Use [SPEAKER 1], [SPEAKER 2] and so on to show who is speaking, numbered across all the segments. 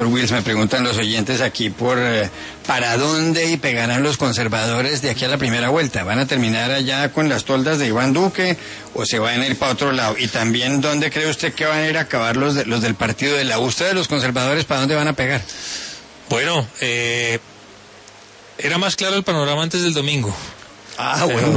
[SPEAKER 1] Wills, me preguntan los oyentes aquí por para dónde y pegarán los conservadores de aquí a la primera vuelta. ¿Van a terminar allá con las toldas de Iván Duque o se van a ir para otro lado? Y también, ¿dónde cree usted que van a ir a acabar los del partido de la U? ¿Ustedes, los conservadores, para dónde van a pegar?
[SPEAKER 2] Bueno, era más claro el panorama antes del domingo.
[SPEAKER 1] Bueno.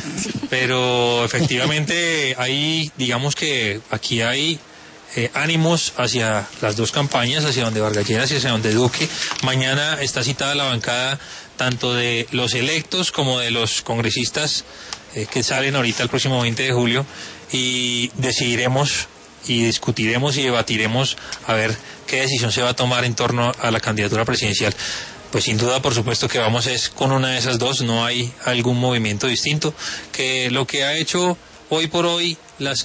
[SPEAKER 2] Pero efectivamente ahí, digamos que aquí hay ánimos hacia las dos campañas, hacia donde Vargas Lleras y hacia donde Duque. Mañana está citada la bancada tanto de los electos como de los congresistas que salen ahorita el próximo 20 de julio y decidiremos y discutiremos y debatiremos a ver qué decisión se va a tomar en torno a la candidatura presidencial. Pues sin duda, por supuesto que vamos es con una de esas dos, no hay algún movimiento distinto, que lo que ha hecho hoy por hoy la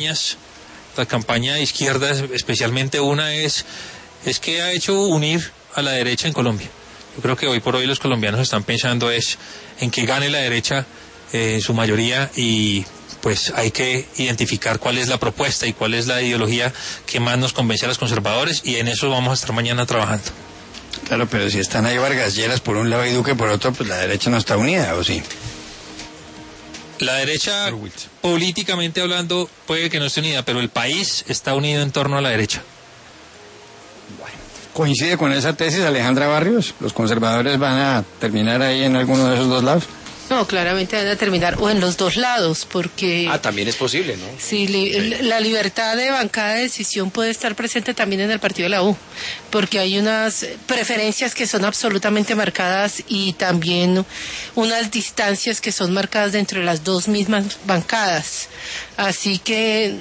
[SPEAKER 2] campaña de izquierda, especialmente una, es que ha hecho unir a la derecha en Colombia. Yo creo que hoy por hoy los colombianos están pensando es en que gane la derecha en su mayoría y pues hay que identificar cuál es la propuesta y cuál es la ideología que más nos convence a los conservadores y en eso vamos a estar mañana trabajando.
[SPEAKER 1] Claro, pero si están ahí Vargas Lleras por un lado y Duque por otro, pues la derecha no está unida, ¿o sí?
[SPEAKER 2] La derecha, políticamente hablando, puede que no esté unida, pero el país está unido en torno a la derecha.
[SPEAKER 1] Bueno, ¿coincide con esa tesis Alejandra Barrios? ¿Los conservadores van a terminar ahí en alguno de esos dos lados?
[SPEAKER 3] No, claramente van a terminar o en los dos lados, porque...
[SPEAKER 4] también es posible, ¿no?
[SPEAKER 3] Sí, la libertad de bancada de decisión puede estar presente también en el partido de la U, porque hay unas preferencias que son absolutamente marcadas y también unas distancias que son marcadas dentro de las dos mismas bancadas. Así que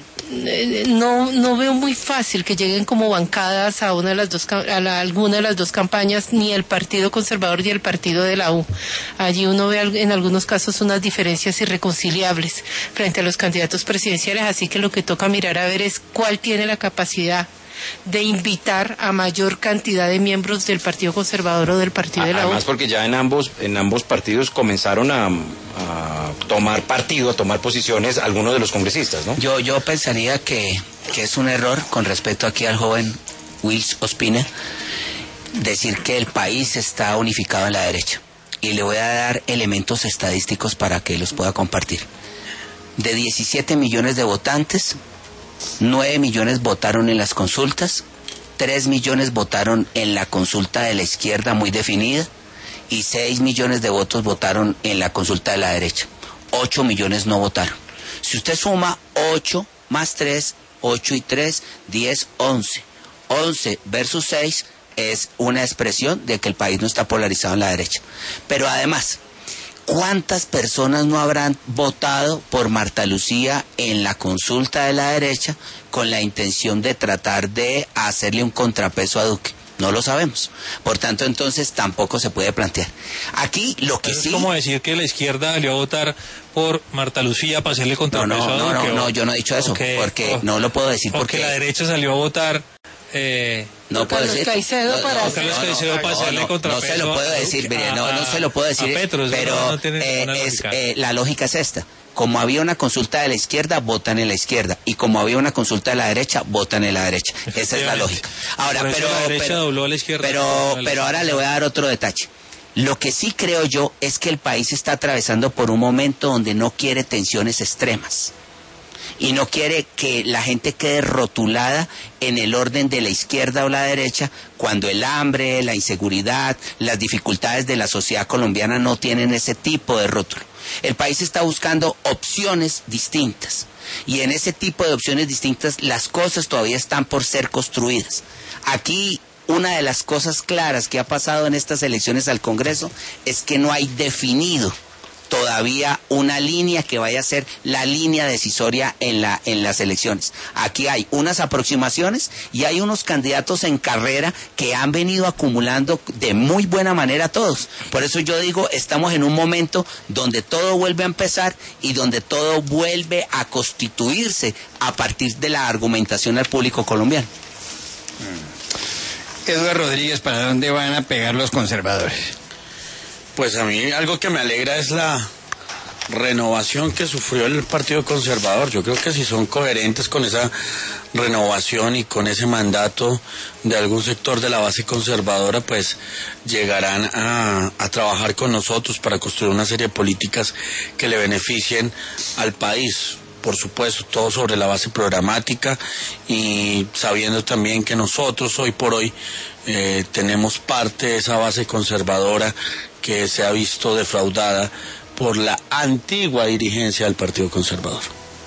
[SPEAKER 3] no veo muy fácil que lleguen como bancadas a alguna de las dos campañas, ni el Partido Conservador ni el partido de la U. Allí uno ve en algunos casos unas diferencias irreconciliables frente a los candidatos presidenciales, así que lo que toca mirar a ver es cuál tiene la capacidad de invitar a mayor cantidad de miembros del Partido Conservador o del Partido de la U.
[SPEAKER 4] Además, porque ya en ambos partidos comenzaron a tomar partido, a tomar posiciones algunos de los congresistas, ¿no?
[SPEAKER 5] Yo pensaría que es un error con respecto aquí al joven Wills Ospina decir que el país está unificado en la derecha. Y le voy a dar elementos estadísticos para que los pueda compartir. De 17 millones de votantes, 9 millones votaron en las consultas, 3 millones votaron en la consulta de la izquierda muy definida y 6 millones de votos votaron en la consulta de la derecha. 8 millones no votaron. Si usted suma 8 más 3, 8 y 3, 10, 11. 11 versus 6 es una expresión de que el país no está polarizado en la derecha. Pero además, ¿cuántas personas no habrán votado por Marta Lucía en la consulta de la derecha con la intención de tratar de hacerle un contrapeso a Duque? No lo sabemos. Por tanto, entonces, tampoco se puede plantear. Aquí, lo que
[SPEAKER 2] pero
[SPEAKER 5] sí...
[SPEAKER 2] Es como decir que la izquierda salió a votar por Marta Lucía para hacerle contrapeso a Duque.
[SPEAKER 5] No, yo no he dicho eso, porque no lo puedo decir porque...
[SPEAKER 2] la derecha salió a votar...
[SPEAKER 5] no puedo decir.
[SPEAKER 3] Caicedo para
[SPEAKER 2] hacerle contrapeso.
[SPEAKER 5] No se lo puedo decir, no se lo puedo decir, pero la lógica es esta. Como había una consulta de la izquierda, votan en la izquierda. Y como había una consulta de la derecha, votan en la derecha. Esa es la lógica. Ahora, pero ahora le voy a dar otro detalle. Lo que sí creo yo es que el país está atravesando por un momento donde no quiere tensiones extremas. Y no quiere que la gente quede rotulada en el orden de la izquierda o la derecha, cuando el hambre, la inseguridad, las dificultades de la sociedad colombiana no tienen ese tipo de rótulo. El país está buscando opciones distintas. Y en ese tipo de opciones distintas, las cosas todavía están por ser construidas. Aquí, una de las cosas claras que ha pasado en estas elecciones al Congreso es que no hay definido todavía una línea que vaya a ser la línea decisoria en las elecciones. Aquí hay unas aproximaciones y hay unos candidatos en carrera que han venido acumulando de muy buena manera todos. Por eso yo digo, estamos en un momento donde todo vuelve a empezar y donde todo vuelve a constituirse a partir de la argumentación al público colombiano.
[SPEAKER 1] Eduardo Rodríguez, ¿para dónde van a pegar los conservadores?
[SPEAKER 6] Pues a mí algo que me alegra es la renovación que sufrió el Partido Conservador. Yo creo que si son coherentes con esa renovación y con ese mandato de algún sector de la base conservadora, pues llegarán a trabajar con nosotros para construir una serie de políticas que le beneficien al país. Por supuesto, todo sobre la base programática y sabiendo también que nosotros hoy por hoy tenemos parte de esa base conservadora que se ha visto defraudada por la antigua dirigencia del Partido Conservador.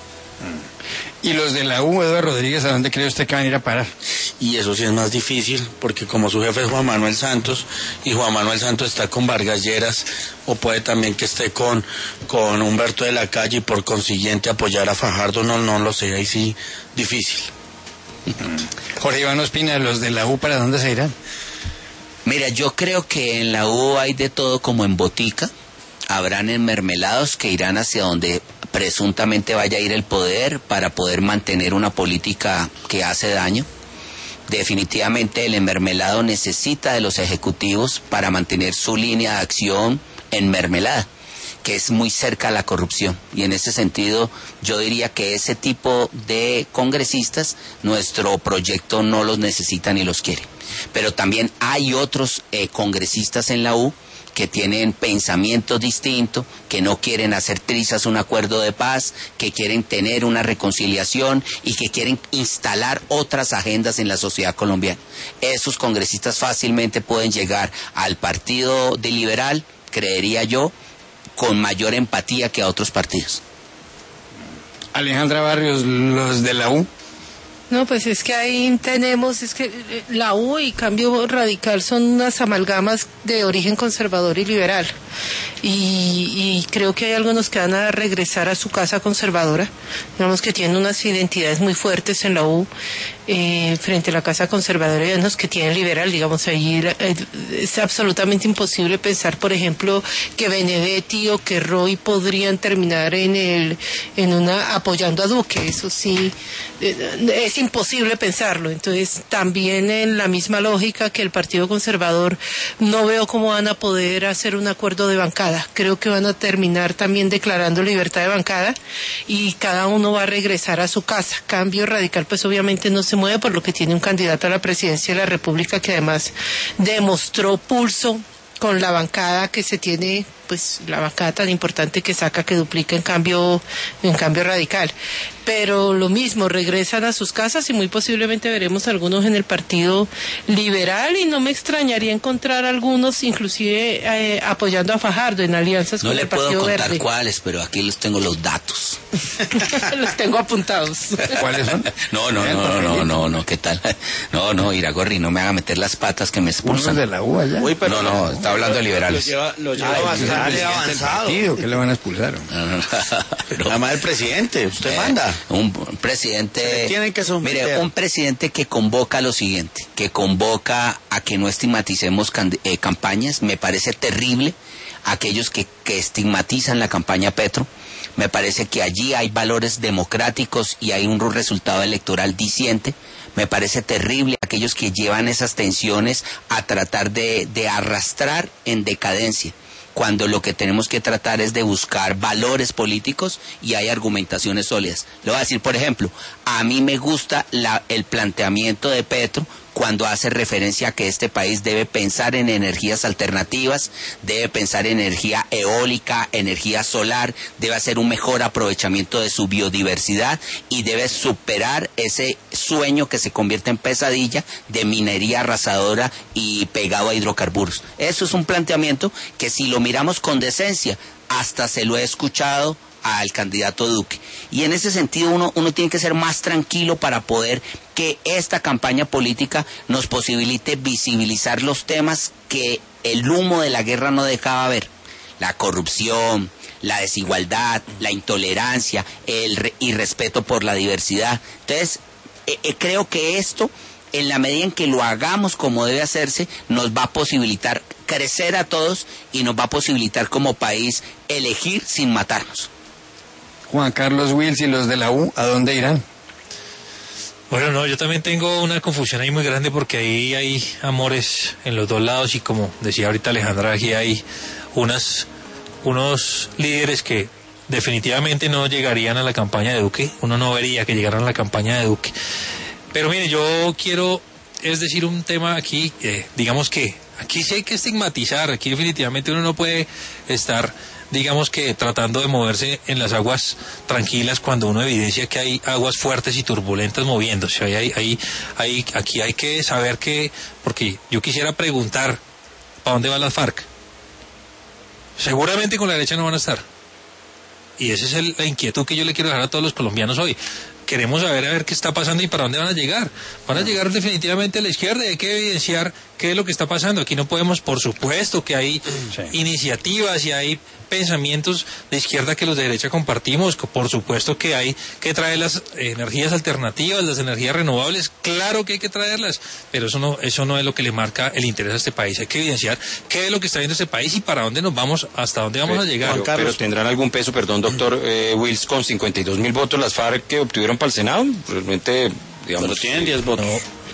[SPEAKER 1] ¿Y los de la U, Eduardo Rodríguez, a dónde cree usted que van a ir a parar?
[SPEAKER 6] Y eso sí es más difícil, porque como su jefe es Juan Manuel Santos, y Juan Manuel Santos está con Vargas Lleras, o puede también que esté con Humberto de la Calle, y por consiguiente apoyar a Fajardo, no lo sé, ahí sí, difícil.
[SPEAKER 1] Jorge Iván Ospina, ¿los de la U para dónde se irán?
[SPEAKER 5] Mira, yo creo que en la U hay de todo como en botica. Habrán enmermelados que irán hacia donde presuntamente vaya a ir el poder para poder mantener una política que hace daño. Definitivamente el enmermelado necesita de los ejecutivos para mantener su línea de acción enmermelada, que es muy cerca a la corrupción. Y en ese sentido yo diría que ese tipo de congresistas nuestro proyecto no los necesita ni los quiere. Pero también hay otros congresistas en la U que tienen pensamientos distintos, que no quieren hacer trizas un acuerdo de paz, que quieren tener una reconciliación y que quieren instalar otras agendas en la sociedad colombiana. Esos congresistas fácilmente pueden llegar al Partido de Liberal, creería yo, con mayor empatía que a otros partidos.
[SPEAKER 1] Alejandra Barrios, los de la U.
[SPEAKER 3] No, pues es que ahí tenemos, es que la U y Cambio Radical son unas amalgamas de origen conservador y liberal. Y creo que hay algunos que van a regresar a su casa conservadora, digamos que tienen unas identidades muy fuertes en la U, frente a la casa conservadora, y unos que tienen liberal, digamos, ahí es absolutamente imposible pensar, por ejemplo, que Benedetti o que Roy podrían terminar apoyando a Duque. Eso sí, es imposible pensarlo. Entonces, también en la misma lógica que el Partido Conservador, no veo cómo van a poder hacer un acuerdo de bancada. Creo que van a terminar también declarando libertad de bancada y cada uno va a regresar a su casa. Cambio Radical, pues obviamente no se mueve, por lo que tiene un candidato a la presidencia de la República que además demostró pulso con la bancada que se tiene, pues la bancada tan importante que saca, que duplica en cambio Radical. Pero lo mismo, regresan a sus casas y muy posiblemente veremos algunos en el Partido Liberal, y no me extrañaría encontrar algunos inclusive apoyando a Fajardo en alianzas con el Partido Verde.
[SPEAKER 5] No le puedo contar cuáles, pero aquí les tengo los datos.
[SPEAKER 3] Los tengo apuntados.
[SPEAKER 1] ¿Cuáles son?
[SPEAKER 5] No, ¿qué tal? No, Iragorri, no me haga meter las patas que me expulsan.
[SPEAKER 1] ¿Unos de la U allá?
[SPEAKER 4] Uy, pero
[SPEAKER 5] No, está hablando de liberales.
[SPEAKER 4] Lo lleva bastante avanzado.
[SPEAKER 1] ¿Qué le van a expulsar?
[SPEAKER 5] Pero,
[SPEAKER 6] Además el presidente, usted manda.
[SPEAKER 5] Un presidente,
[SPEAKER 6] Tienen que someter.
[SPEAKER 5] mire, un presidente que convoca lo siguiente, que convoca a que no estigmaticemos campañas. Me parece terrible aquellos que estigmatizan la campaña Petro. Me parece que allí hay valores democráticos y hay un resultado electoral diciente. Me parece terrible aquellos que llevan esas tensiones a tratar de arrastrar en decadencia, cuando lo que tenemos que tratar es de buscar valores políticos y hay argumentaciones sólidas. Le voy a decir, por ejemplo, a mí me gusta el planteamiento de Petro cuando hace referencia a que este país debe pensar en energías alternativas, debe pensar en energía eólica, energía solar, debe hacer un mejor aprovechamiento de su biodiversidad y debe superar ese sueño que se convierte en pesadilla de minería arrasadora y pegado a hidrocarburos. Eso es un planteamiento que, si lo miramos con decencia, hasta se lo he escuchado al candidato Duque. Y en ese sentido uno tiene que ser más tranquilo para poder que esta campaña política nos posibilite visibilizar los temas que el humo de la guerra no dejaba ver: la corrupción, la desigualdad, la intolerancia, el irrespeto por la diversidad. Entonces, creo que esto, en la medida en que lo hagamos como debe hacerse, nos va a posibilitar crecer a todos y nos va a posibilitar como país elegir sin matarnos.
[SPEAKER 1] Juan Carlos Wills, y los de la U, ¿a dónde irán?
[SPEAKER 2] Bueno, no, yo también tengo una confusión ahí muy grande, porque ahí hay amores en los dos lados, y como decía ahorita Alejandra, aquí hay unos líderes que definitivamente no llegarían a la campaña de Duque, uno no vería que llegaran a la campaña de Duque. Pero mire, yo quiero, es decir, un tema aquí, digamos que aquí sí hay que estigmatizar, aquí definitivamente uno no puede estar, digamos que tratando de moverse en las aguas tranquilas cuando uno evidencia que hay aguas fuertes y turbulentas moviéndose. Aquí hay que saber que, porque yo quisiera preguntar, ¿para dónde van las FARC? Seguramente con la derecha no van a estar. Y esa es la inquietud que yo le quiero dejar a todos los colombianos hoy. Queremos saber a ver qué está pasando y para dónde van a llegar. Van a llegar definitivamente a la izquierda y hay que evidenciar qué es lo que está pasando. Aquí no podemos, por supuesto que hay iniciativas y hay pensamientos de izquierda que los de derecha compartimos. Por supuesto que hay que traer las energías alternativas, las energías renovables. Claro que hay que traerlas, pero eso no es lo que le marca el interés a este país. Hay que evidenciar qué es lo que está viendo este país y para dónde nos vamos, hasta dónde vamos a llegar.
[SPEAKER 4] Pero tendrán algún peso, perdón, doctor Wills, con 52.000 votos las FARC que obtuvieron para el Senado. Realmente, digamos,
[SPEAKER 6] pero tienen 10 votos.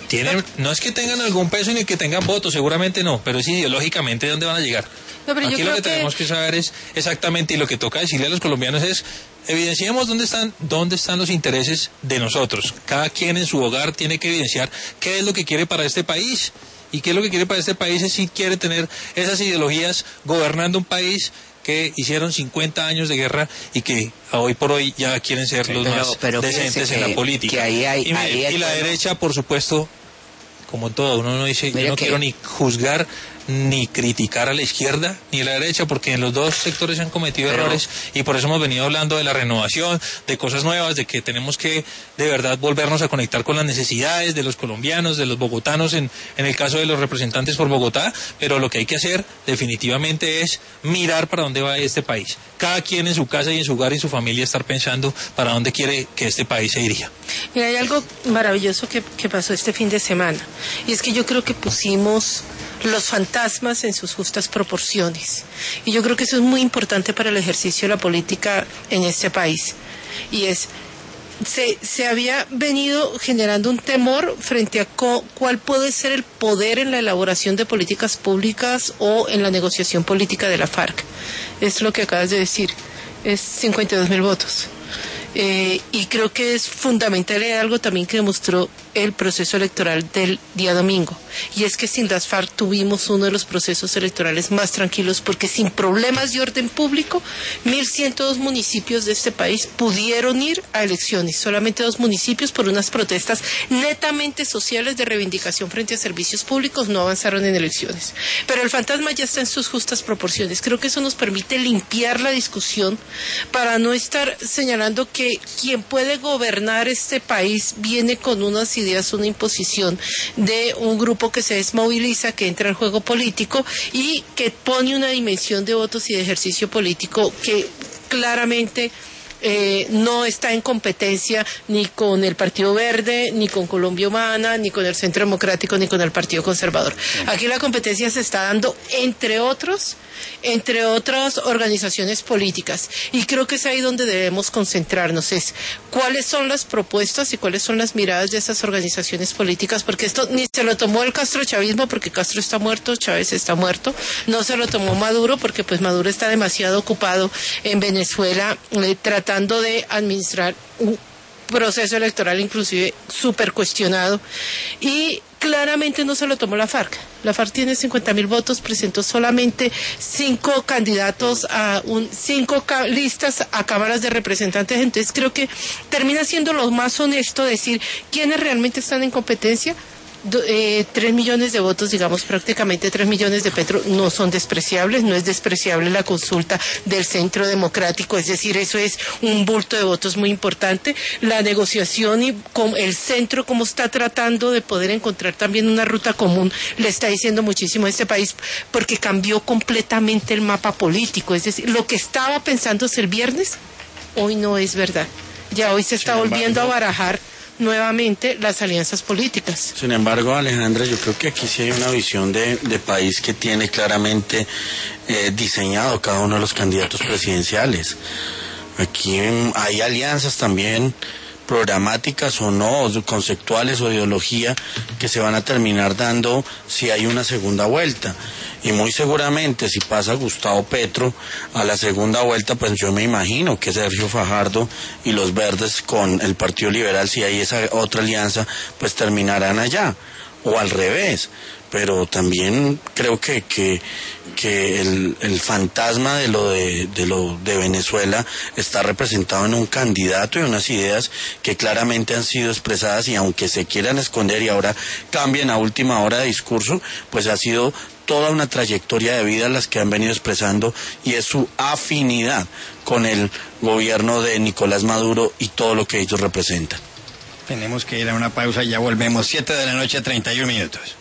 [SPEAKER 2] No es que tengan algún peso ni que tengan votos, seguramente no, pero es ideológicamente dónde van a llegar.
[SPEAKER 3] No, pero
[SPEAKER 2] aquí lo que tenemos que saber es exactamente, y lo que toca decirle a los colombianos es, evidenciemos dónde están los intereses de nosotros. Cada quien en su hogar tiene que evidenciar qué es lo que quiere para este país. Y qué es lo que quiere para este país es si quiere tener esas ideologías gobernando un país que hicieron 50 años de guerra y que hoy por hoy ya quieren ser los más decentes en la política. Y la derecha, por supuesto, como en todo, uno no dice, yo no quiero ni juzgar ni criticar a la izquierda ni a la derecha, porque en los dos sectores se han cometido errores, y por eso hemos venido hablando de la renovación, de cosas nuevas, de que tenemos que de verdad volvernos a conectar con las necesidades de los colombianos, de los bogotanos, en el caso de los representantes por Bogotá, pero lo que hay que hacer definitivamente es mirar para dónde va este país. Cada quien en su casa y en su hogar y en su familia estar pensando para dónde quiere que este país se iría.
[SPEAKER 3] Mira, hay algo maravilloso que pasó este fin de semana, y es que yo creo que pusimos los fantasmas en sus justas proporciones. Y yo creo que eso es muy importante para el ejercicio de la política en este país. Y se había venido generando un temor frente a cuál puede ser el poder en la elaboración de políticas públicas o en la negociación política de la FARC. Es lo que acabas de decir, es 52.000 votos. Y creo que es fundamental algo también que demostró el proceso electoral del día domingo, y es que sin las FARC tuvimos uno de los procesos electorales más tranquilos, porque sin problemas de orden público 1.102 municipios de este país pudieron ir a elecciones. Solamente 2 municipios, por unas protestas netamente sociales de reivindicación frente a servicios públicos, no avanzaron en elecciones. Pero el fantasma ya está en sus justas proporciones. Creo que eso nos permite limpiar la discusión para no estar señalando que quien puede gobernar este país viene con unas ideas, una imposición de un grupo que se desmoviliza, que entra al juego político y que pone una dimensión de votos y de ejercicio político que claramente no está en competencia ni con el Partido Verde, ni con Colombia Humana, ni con el Centro Democrático, ni con el Partido Conservador. Aquí la competencia se está dando entre otras organizaciones políticas, y creo que es ahí donde debemos concentrarnos, es cuáles son las propuestas y cuáles son las miradas de esas organizaciones políticas, porque esto ni se lo tomó el castrochavismo, porque Castro está muerto, Chávez está muerto, no se lo tomó Maduro, porque pues Maduro está demasiado ocupado en Venezuela tratando de administrar un proceso electoral inclusive súper cuestionado, y claramente no se lo tomó la FARC. La FARC tiene 50.000 votos, presentó solamente 5 candidatos a 5 listas a cámaras de representantes. Entonces creo que termina siendo lo más honesto decir quiénes realmente están en competencia. 3 millones de votos, digamos prácticamente 3 millones de Petro, no son despreciables, no es despreciable la consulta del Centro Democrático, es decir, eso es un bulto de votos muy importante. La negociación y con el centro, cómo está tratando de poder encontrar también una ruta común, le está diciendo muchísimo a este país, porque cambió completamente el mapa político, es decir, lo que estaba pensándose el viernes, hoy no es verdad, ya hoy se está volviendo a barajar nuevamente las alianzas políticas.
[SPEAKER 6] Sin embargo, Alejandra, yo creo que aquí sí hay una visión de país que tiene claramente diseñado cada uno de los candidatos presidenciales. Aquí hay alianzas también programáticas o no, conceptuales o ideología, que se van a terminar dando si hay una segunda vuelta. Y muy seguramente si pasa Gustavo Petro a la segunda vuelta, pues yo me imagino que Sergio Fajardo y los verdes con el Partido Liberal, si hay esa otra alianza, pues terminarán allá, o al revés. Pero también creo que el fantasma de lo de Venezuela está representado en un candidato y unas ideas que claramente han sido expresadas, y aunque se quieran esconder y ahora cambien a última hora de discurso, pues ha sido toda una trayectoria de vida las que han venido expresando, y es su afinidad con el gobierno de Nicolás Maduro y todo lo que ellos representan.
[SPEAKER 1] Tenemos que ir a una pausa y ya volvemos. 7 de la noche, 31 minutos.